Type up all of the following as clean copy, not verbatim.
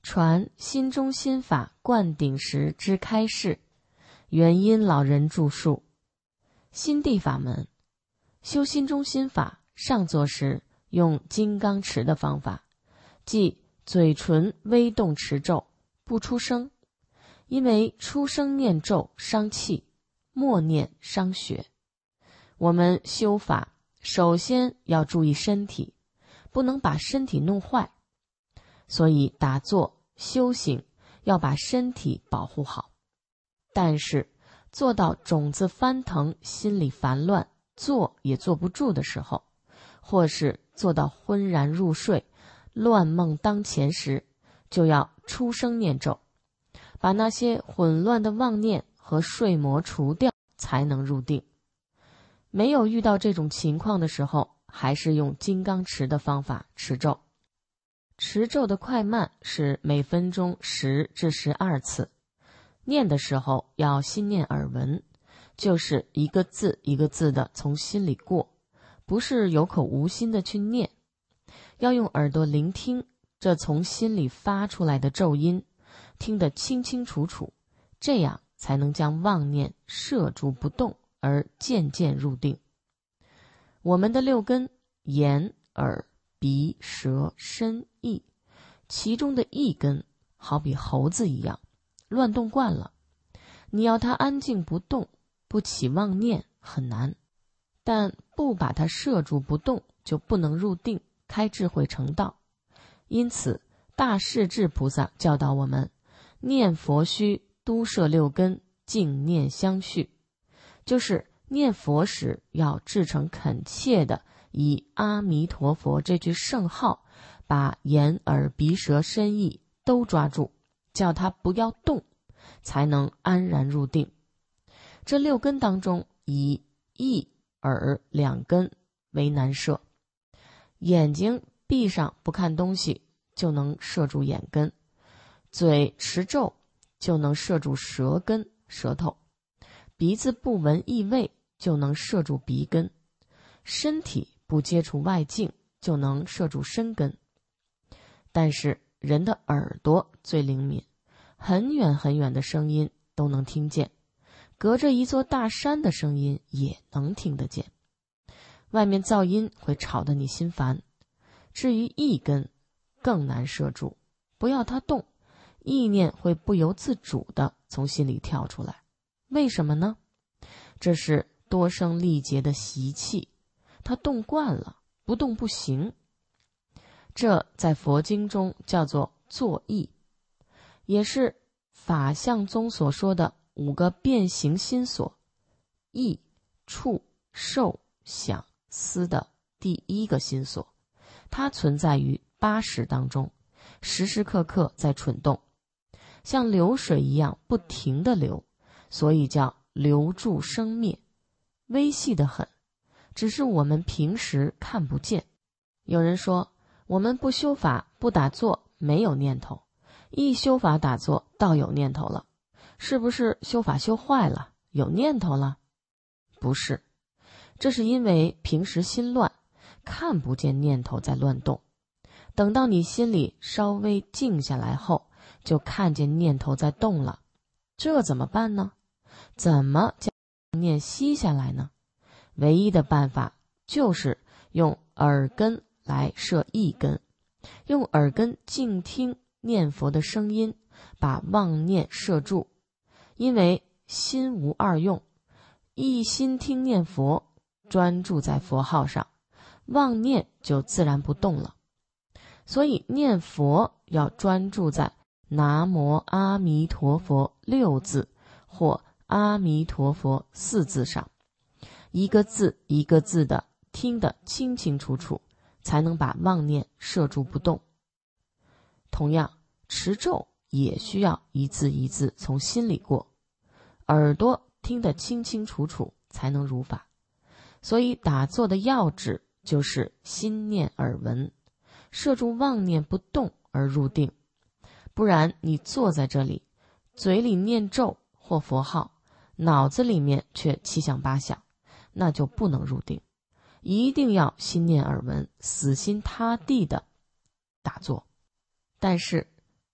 传心中心法灌顶时之开示，元因老人著述。心地法门，修心中心法上座时用金刚持的方法，即嘴唇微动持咒，不出声，因为出声念咒伤气，默念伤血。我们修法首先要注意身体，不能把身体弄坏，所以打坐修行要把身体保护好。但是做到种子翻腾，心里烦乱，坐也坐不住的时候，或是做到昏然入睡，乱梦当前时，就要出声念咒，把那些混乱的妄念和睡魔除掉，才能入定。没有遇到这种情况的时候，还是用金刚持的方法持咒。持咒的快慢是每分钟10至12次，念的时候要心念耳闻，就是一个字一个字的从心里过，不是有口无心的去念，要用耳朵聆听这从心里发出来的咒音，听得清清楚楚，这样才能将妄念摄住不动，而渐渐入定。我们的6根，眼、耳、鼻、舌、身、意，其中的意根好比猴子一样，乱动惯了，你要它安静不动，不起妄念很难，但不把它摄住不动，就不能入定，开智慧成道。因此大势至菩萨教导我们，念佛须都摄6根，静念相续，就是念佛时要至诚恳切的以阿弥陀佛这句圣号，把眼耳鼻舌身意都抓住，叫它不要动，才能安然入定。这6根当中，以意耳2根为难摄。眼睛闭上不看东西，就能摄住眼根；嘴持咒，就能摄住舌根舌头；鼻子不闻异味，就能摄住鼻根；身体不接触外境，就能摄住身根。但是人的耳朵最灵敏，很远很远的声音都能听见，隔着一座大山的声音也能听得见。外面噪音会吵得你心烦。至于意根更难摄住，不要它动，意念会不由自主地从心里跳出来。为什么呢？这是多生历劫的习气，它动惯了，不动不行。这在佛经中叫做作意，也是法相宗所说的5个变形心所，意、触、受、想、思的第1个心所，它存在于8识当中，时时刻刻在蠢动，像流水一样不停地流，所以叫流住生灭，微细得很，只是我们平时看不见。有人说我们不修法不打坐没有念头，一修法打坐倒有念头了，是不是修法修坏了，有念头了？不是，这是因为平时心乱，看不见念头在乱动，等到你心里稍微静下来后，就看见念头在动了，这怎么办呢？怎么将念息下来呢？唯一的办法就是用耳根来摄意根，用耳根静听念佛的声音，把妄念摄住。因为心无2用，一心听念佛，专注在佛号上，妄念就自然不动了。所以念佛要专注在南无阿弥陀佛6字或阿弥陀佛4字上，一个字一个字的听得清清楚楚，才能把妄念摄住不动。同样，持咒也需要一字一字从心里过，耳朵听得清清楚楚，才能如法。所以打坐的要旨就是心念耳闻，摄住妄念不动而入定。不然你坐在这里，嘴里念咒或佛号，脑子里面却七想八想，那就不能入定。一定要心念耳闻，死心塌地的打坐。但是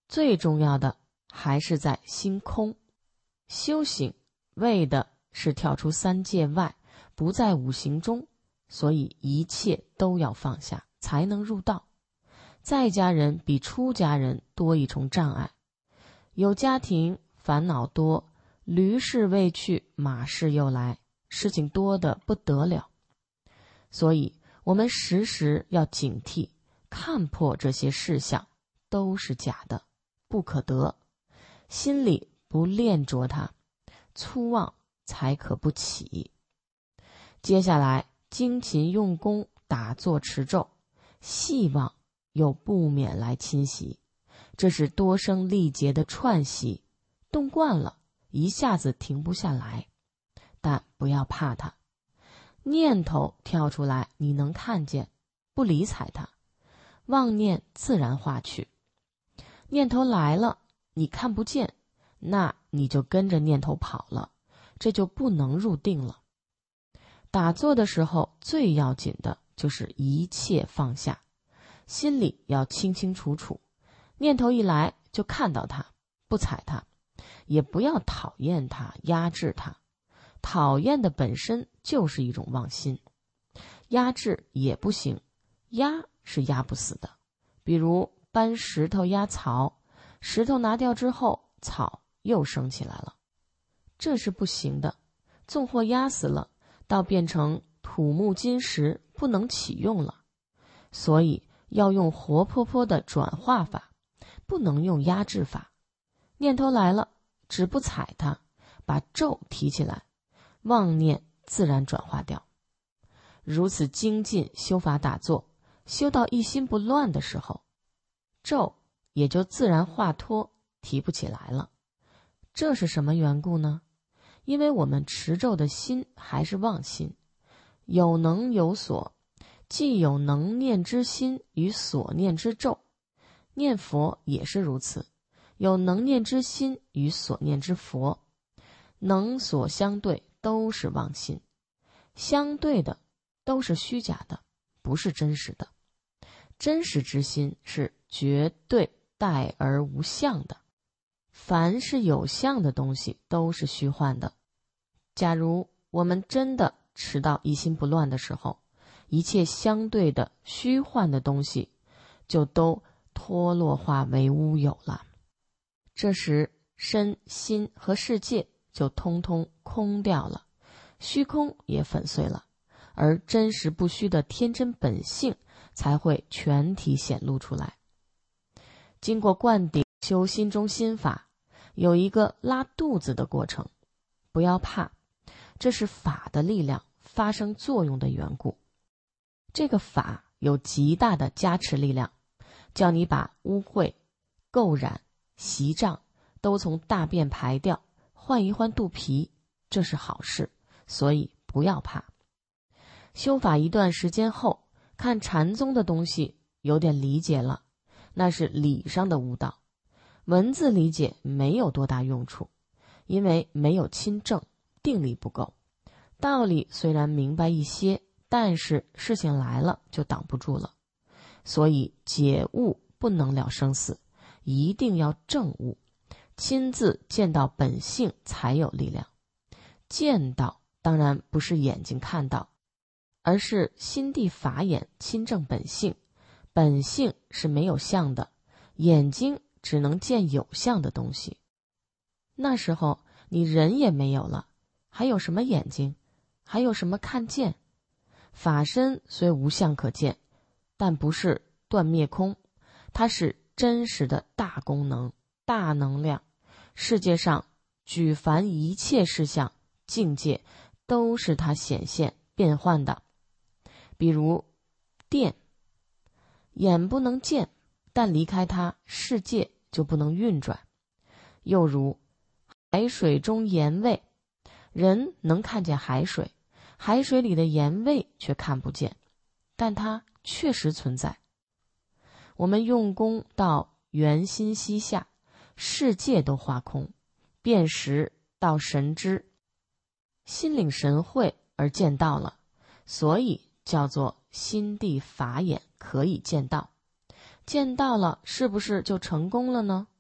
最重要的还是在心空。修行为的是跳出三界外，不在五行中，所以一切都要放下，才能入道。在家人比出家人多一重障碍，有家庭烦恼多，驴事未去，马事又来，事情多得不得了。所以我们时时要警惕，看破这些事项都是假的，不可得，心里不恋着它，粗妄才可不起。接下来精勤用功，打坐持咒，细妄又不免来侵袭，这是多生历劫的串习，动惯了，一下子停不下来。但不要怕它，念头跳出来你能看见，不理睬它，妄念自然化去。念头来了你看不见，那你就跟着念头跑了，这就不能入定了。打坐的时候最要紧的就是一切放下，心里要清清楚楚，念头一来就看到它，不睬它，也不要讨厌它，压制它。讨厌的本身就是一种妄心，压制也不行，压是压不死的。比如搬石头压草，石头拿掉之后，草又生起来了，这是不行的。纵或压死了，倒变成土木金石，不能启用了。所以要用活泼泼的转化法，不能用压制法。念头来了，只不睬它，把咒提起来，妄念自然转化掉。如此精进修法打坐，修到一心不乱的时候，咒也就自然化脱，提不起来了。这是什么缘故呢？因为我们持咒的心还是妄心，有能有所，既有能念之心与所念之咒。念佛也是如此，有能念之心与所念之佛，能所相对都是妄心，相对的都是虚假的，不是真实的。真实之心是绝对待而无相的，凡是有相的东西都是虚幻的。假如我们真的持到一心不乱的时候，一切相对的虚幻的东西就都脱落化为乌有了。这时身心和世界就通通空掉了，虚空也粉碎了，而真实不虚的天真本性才会全体显露出来。经过灌顶修心中心法，有一个拉肚子的过程，不要怕，这是法的力量发生作用的缘故。这个法有极大的加持力量，叫你把污秽、垢染、习障都从大便排掉，换一换肚皮，这是好事，所以不要怕。修法一段时间后，看禅宗的东西有点理解了，那是理上的悟道，文字理解没有多大用处，因为没有亲证，定力不够。道理虽然明白一些，但是事情来了就挡不住了。所以解悟不能了生死，一定要证悟，亲自见到本性才有力量。见到当然不是眼睛看到，而是心地法眼亲证本性。本性是没有相的，眼睛只能见有相的东西。那时候你人也没有了，还有什么眼睛？还有什么看见？法身虽无相可见，但不是断灭空，它是真实的大功能、大能量。世界上举凡一切事项、境界，都是它显现变换的。比如电，眼不能见，但离开它，世界就不能运转。又如海水中盐味，人能看见海水，海水里的盐味却看不见，但它确实存在。我们用功到圆心息下，世界都化空，辨识到神知，心领神会而见到了，所以叫做心地法眼可以见到。见到了是不是就成功了呢？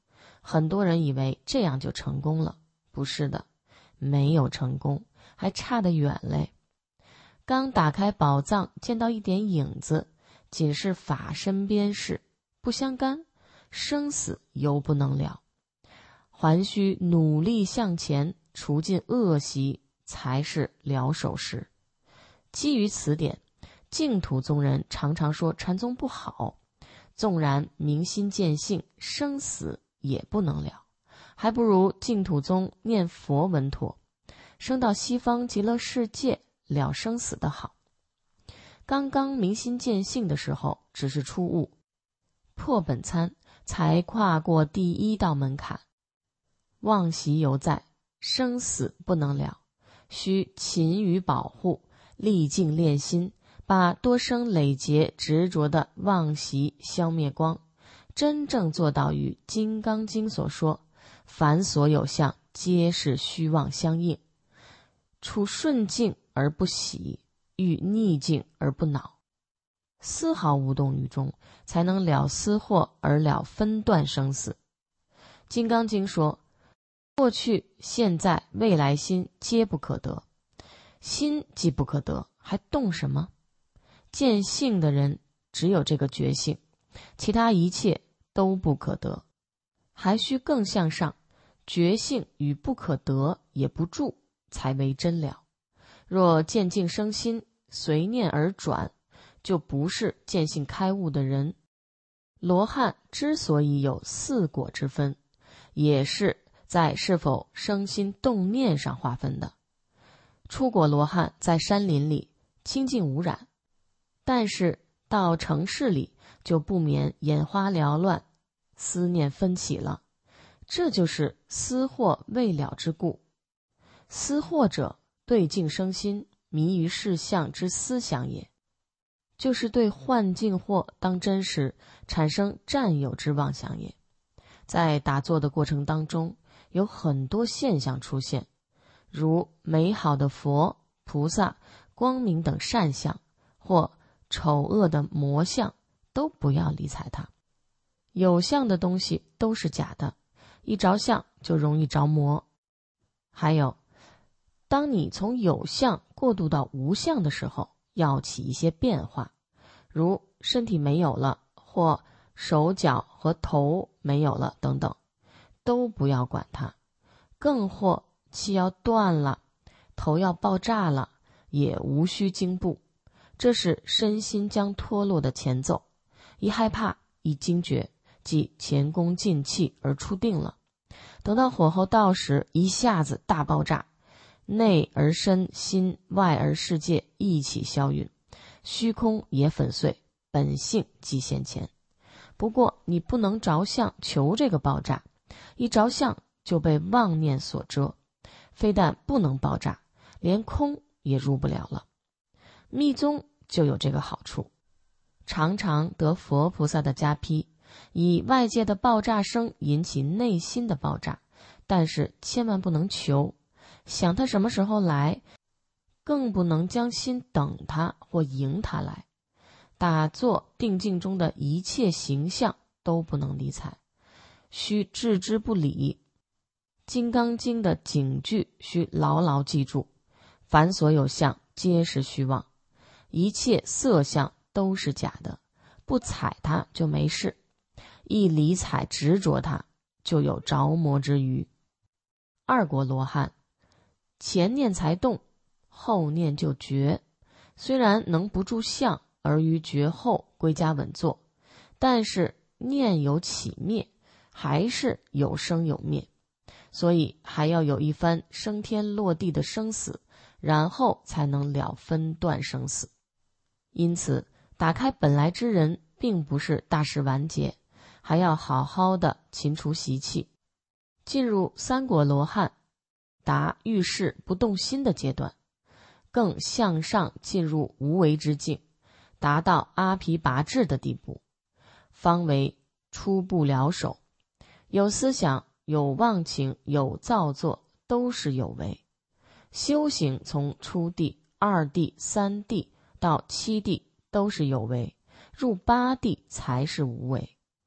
很多人以为这样就成功了，不是的，没有成功，还差得远嘞。刚打开宝藏，见到一点影子，仅是法身边事，不相干，生死犹不能了，还需努力向前，除尽恶习，才是了手时。基于此点，净土宗人常常说禅宗不好，纵然明心见性，生死也不能了，还不如净土宗念佛稳妥，升到西方极乐世界了生死的好。刚刚明心见性的时候，只是初悟，破本参才跨过第一道门槛，妄习犹在，生死不能了，需勤于保护，历尽练心，把多生累劫执着的妄习消灭光，真正做到与《金刚经》所说，凡所有相，皆是虚妄相应，处顺境而不喜，遇逆境而不恼，丝毫无动于衷，才能了私惑而了分段生死。金刚经说，过去、现在、未来心皆不可得，心既不可得，还动什么？见性的人只有这个觉性，其他一切都不可得，还需更向上，觉性与不可得也不住，才为真了。若见境生心，随念而转，就不是见性开悟的人。罗汉之所以有四果之分，也是在是否生心动念上划分的。初果罗汉在山林里清净无染，但是到城市里就不免眼花缭乱，思念纷起了，这就是思惑未了之故。思惑者，对境生心，迷于事相之思想也，就是对幻境惑当真实，产生占有之妄想也。在打坐的过程当中，有很多现象出现，如美好的佛、菩萨、光明等善相，或丑恶的魔相，都不要理睬它。有相的东西都是假的，一着相就容易着魔。还有，当你从有相过渡到无相的时候，要起一些变化，如身体没有了，或手脚和头没有了等等，都不要管它。更或气要断了，头要爆炸了，也无需惊怖，这是身心将脱落的前奏。一害怕，一惊觉，即前功尽弃而出定了。等到火候到时，一下子大爆炸，内而身心，外而世界一起消陨，虚空也粉碎，本性即现前。不过你不能着相求这个爆炸，一着相就被妄念所遮，非但不能爆炸，连空也入不了了。密宗就有这个好处，常常得佛菩萨的加披，以外界的爆炸声引起内心的爆炸，但是千万不能求，想他什么时候来，更不能将心等他或迎他来。打坐定境中的一切形象都不能理睬，需置之不理。金刚经的警句需牢牢记住，凡所有相皆是虚妄，一切色相都是假的，不睬它就没事，一理睬执着它，就有着魔之余。二果罗汉，前念才动，后念就绝，虽然能不住相而于绝后归家稳坐，但是念有起灭，还是有生有灭，所以还要有一番升天落地的生死，然后才能了分段生死。因此打开本来之人并不是大事完结，还要好好的勤除习气，进入三果罗汉，达遇事不动心的阶段，更向上进入无为之境，达到阿毗跋致的地步，方为初步了手。有思想，有忘情，有造作，都是有为。修行从初地、二地、三地到七地都是有为，入八地才是无为。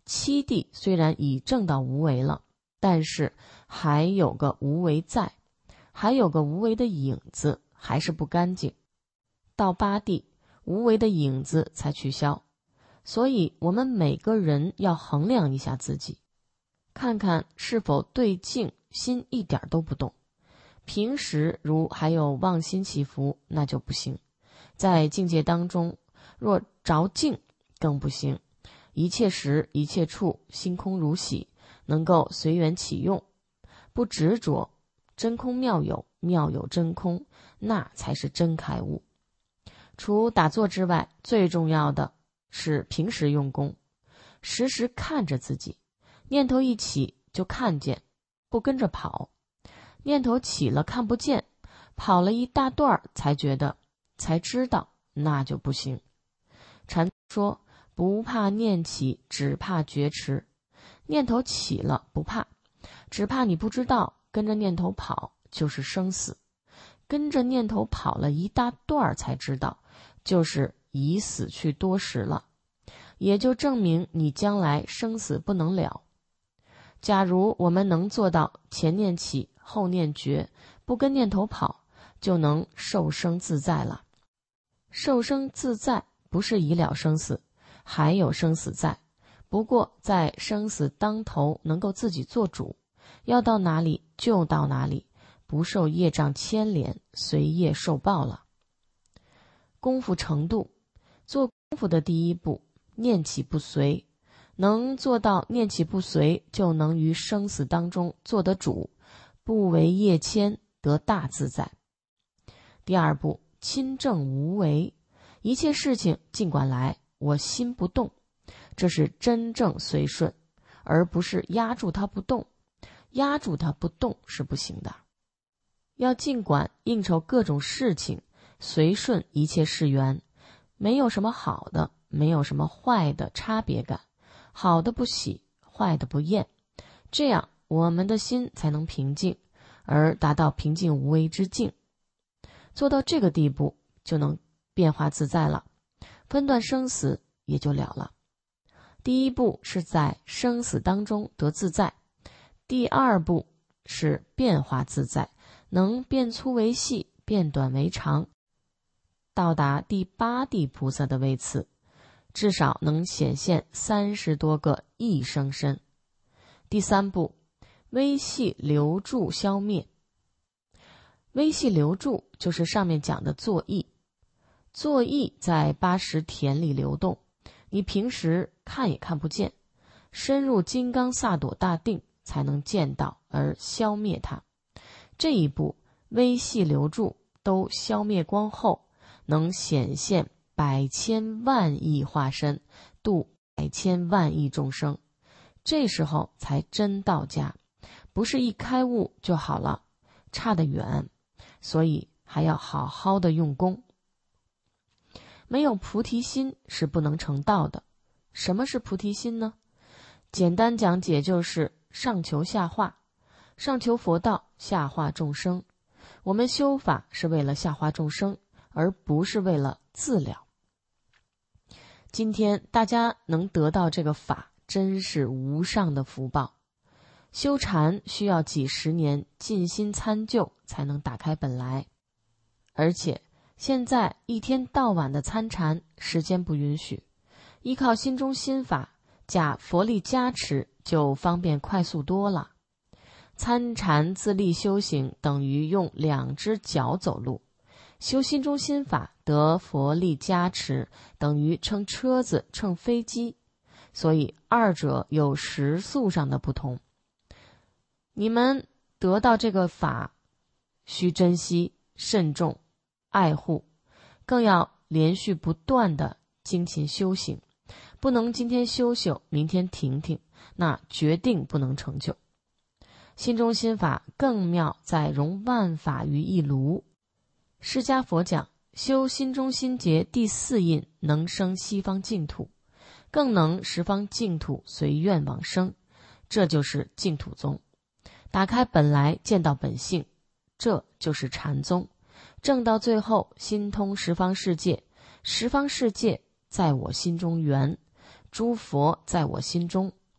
七地虽然已证到无为了，但是还有个无为在，还有个无为的影子，还是不干净。到八地，无为的影子才去消。所以我们每个人要衡量一下自己，看看是否对境心一点都不动。平时如还有妄心起伏，那就不行。在境界当中，若着境更不行。一切时一切处心空如洗，能够随缘起用，不执着，真空妙有，妙有真空，那才是真开悟。除打坐之外，最重要的是平时用功，时时看着自己，念头一起就看见，不跟着跑。念头起了看不见，跑了一大段才觉得，才知道，那就不行。禅说不怕念起，只怕觉迟。念头起了不怕，只怕你不知道跟着念头跑就是生死，跟着念头跑了一大段才知道，就是已死去多时了，也就证明你将来生死不能了。假如我们能做到前念起后念觉，不跟念头跑，就能受生自在了。受生自在不是已了生死，还有生死在，不过在生死当头能够自己做主，要到哪里就到哪里，不受业障牵连，随业受报了。功夫程度，做功夫的第一步，念起不随，能做到念起不随，就能于生死当中做得主，不为业牵，得大自在。第二步，亲正无为，一切事情尽管来，我心不动，这是真正随顺，而不是压住它不动。压住它不动是不行的，要尽管应酬各种事情，随顺一切事缘，没有什么好的，没有什么坏的差别感，好的不喜，坏的不厌，这样我们的心才能平静，而达到平静无为之境。做到这个地步，就能变化自在了，分段生死也就了了。第一步是在生死当中得自在，第二步是变化自在，能变粗为细，变短为长，到达第八地菩萨的位次，至少能显现30多个一生身。第三步，微细留住消灭。微细留住就是上面讲的作意，作意在80田里流动，你平时看也看不见，深入金刚萨埵大定才能见到而消灭它。这一步微细留住都消灭光后，能显现百千万亿化身，度百千万亿众生，这时候才真到家，不是一开悟就好了，差得远，所以还要好好的用功。没有菩提心是不能成道的。什么是菩提心呢？简单讲解就是上求下化，上求佛道，下化众生。我们修法是为了下化众生，而不是为了自了。今天大家能得到这个法，真是无上的福报。修禅需要几十年尽心参究才能打开本来，而且现在一天到晚的参禅，时间不允许，依靠心中心法，假佛力加持，就方便快速多了。参禅自力修行等于用2只脚走路，修心中心法得佛力加持，等于乘车子乘飞机，所以二者有时速上的不同。你们得到这个法，需珍惜、慎重、爱护，更要连续不断的精勤修行，不能今天修修，明天停停，那决定不能成就。心中心法更妙在融万法于一炉。释迦佛讲，修心中心结第4印，能生西方净土，更能十方净土随愿往生，这就是净土宗。打开本来，见到本性，这就是禅宗。证到最后，心通十方世界，十方世界在我心中圆，诸佛在我心中，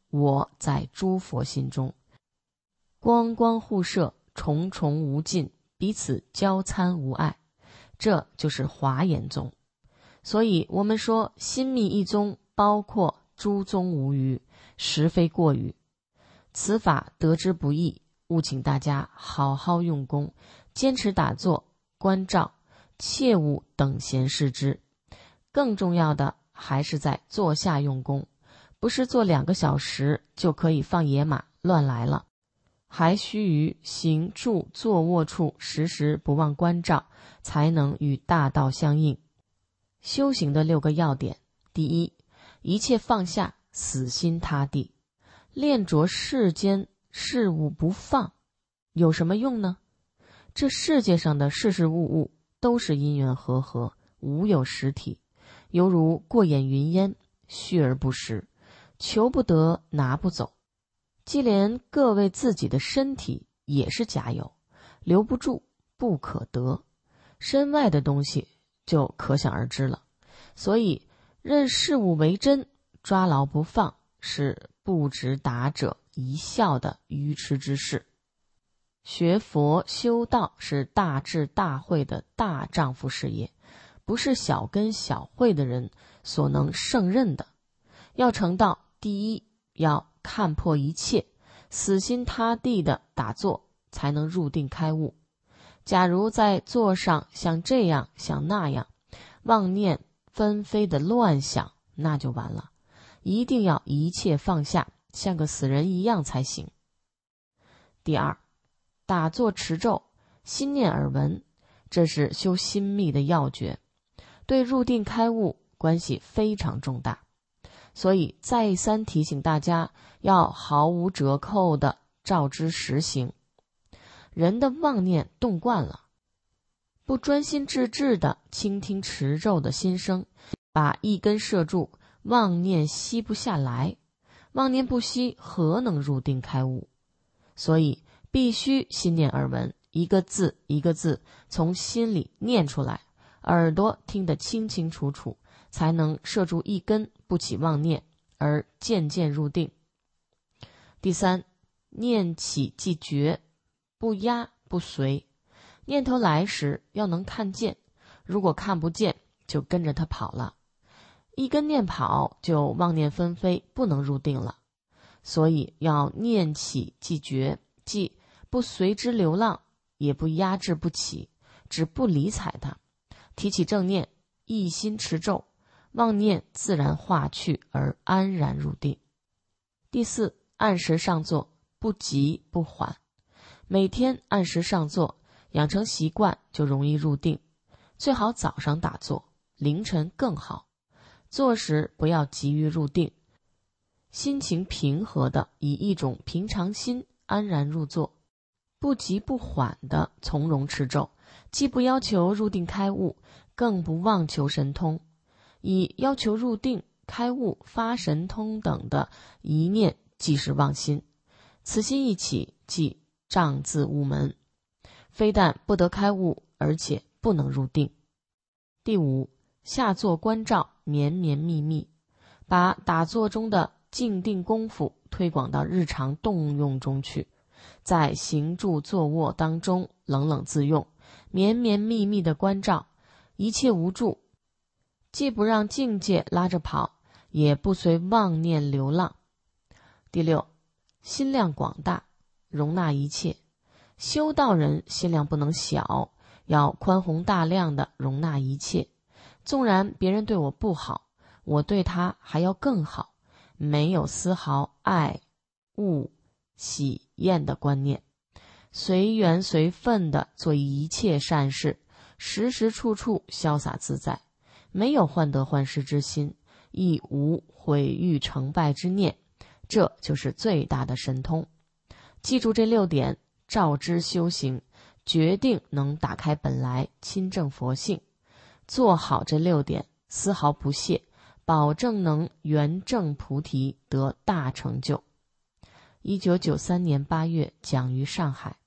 我在诸佛心中，光光互射，重重无尽，彼此交参无碍，这就是华严宗。所以我们说心密一宗，包括诸宗无余，实非过语。此法得之不易，务请大家好好用功，坚持打坐关照，切勿等闲视之。更重要的还是在坐下用功，不是坐2个小时就可以放野马乱来了，还须于行住坐卧处时时不忘关照，才能与大道相应。修行的6个要点：第一，一切放下，死心塌地，练着世间事物不放，有什么用呢？这世界上的事事物物都是因缘和合，无有实体，犹如过眼云烟，虚而不实，求不得，拿不走。即连各位自己的身体也是假有，留不住，不可得，身外的东西就可想而知了。所以认事物为真，抓牢不放，是不值达者一笑的愚痴之事。学佛修道是大智大慧的大丈夫事业，不是小根小慧的人所能胜任的。要成道，第一要看破一切，死心塌地的打坐，才能入定开悟。假如在座上像这样像那样，妄念纷飞的乱想，那就完了。一定要一切放下，像个死人一样才行。第二，打坐持咒，心念耳闻，这是修心密的要诀，对入定开悟关系非常重大。所以再三提醒大家要毫无折扣的照之实行。人的妄念动惯了，不专心致志的倾听持咒的心声，把一根摄住，妄念息不下来，妄念不息，何能入定开悟？所以必须心念耳闻，一个字一个字从心里念出来，耳朵听得清清楚楚，才能摄住一根，不起妄念，而渐渐入定。第三，念起即觉，不压不随。念头来时要能看见，如果看不见，就跟着它跑了。一跟念跑，就妄念纷飞，不能入定了。所以要念起即觉，即不随之流浪，也不压制不起，只不理睬它。提起正念，一心持咒，妄念自然化去，而安然入定。第四，按时上座，不急不缓。每天按时上座，养成习惯，就容易入定。最好早上打坐，凌晨更好。坐时不要急于入定，心情平和的以一种平常心安然入座，不急不缓的从容持咒，既不要求入定开悟，更不妄求神通。以要求入定开悟发神通等的一念即是妄心，此心一起即障自悟门，非但不得开悟，而且不能入定。第五，下坐观照，绵绵密密，把打坐中的静定功夫推广到日常动用中去，在行住坐卧当中冷冷自用，绵绵密密的关照，一切无助，既不让境界拉着跑，也不随妄念流浪。第六，心量广大，容纳一切。修道人心量不能小，要宽宏大量的容纳一切。纵然别人对我不好，我对他还要更好，没有丝毫爱、恶、喜、厌的观念，随缘随分的做一切善事，时时处处潇洒自在，没有患得患失之心，亦无毁誉成败之念，这就是最大的神通。记住这6点，照之修行，决定能打开本来亲证佛性。做好这6点，丝毫不懈，保证能圆证菩提，得大成就。1993年8月讲于上海。